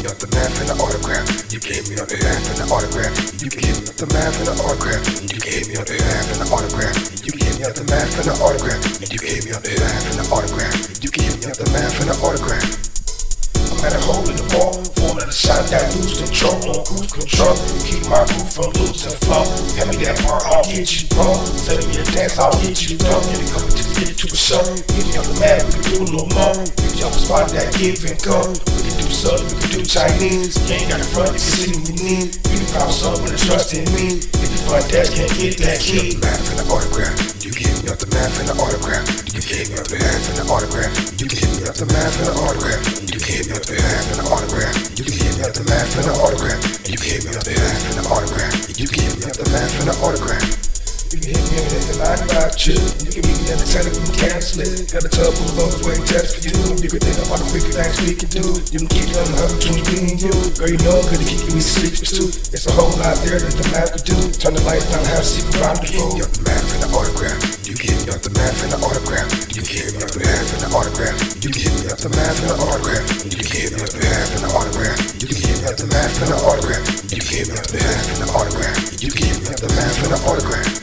me up the math and the autograph. You gave me up the math and the autograph. You gave me up the math and the autograph. You gave me up the math and the autograph. You gave me up the math and the autograph. You gave me up the math and the autograph. You gave me up the math and the autograph. I'm at a hole in the wall, falling at a shot that lose control, on cruise control. Keep my groove from losing flow. Hand me that bar, I'll get you wrong. Telling me to dance, I'll get you dumb. Get it coming to get it to a show. Get me on the mat, we can do a little more. We can jump a spot that give and go. We can do Southern, we can do Chinese. You ain't got the front, you can sit in your knee. You can call someone to trust in me. If you front desk can't get that key. The math and the autograph. You gave me up the math and the autograph. You gave me up the math and the autograph. You gave me up the math and the autograph. You gave me up the math and the autograph. You gave me up the math and the autograph. You gave me up the math and the autograph. You gave me up the math and the autograph. You can hit me in the line about you. You can meet me in the telly, we can cancel it. Got a tub full of those waiting just for you. You can think about the wicked things we can do. You can keep it on the hub between me and you. Girl, you know, cause it keep me sleepless too. It's a whole lot there that the math could do. Turn the lights down, have a secret around the room. You gave me up the math and the autograph. You gave me up the math and the autograph. You gave me up the math and the autograph. You gave me up the math and the autograph. You gave me up the math and the autograph. You gave me up the math and the autograph. You gave me up the math and the autograph. You gave me up the math and the autograph.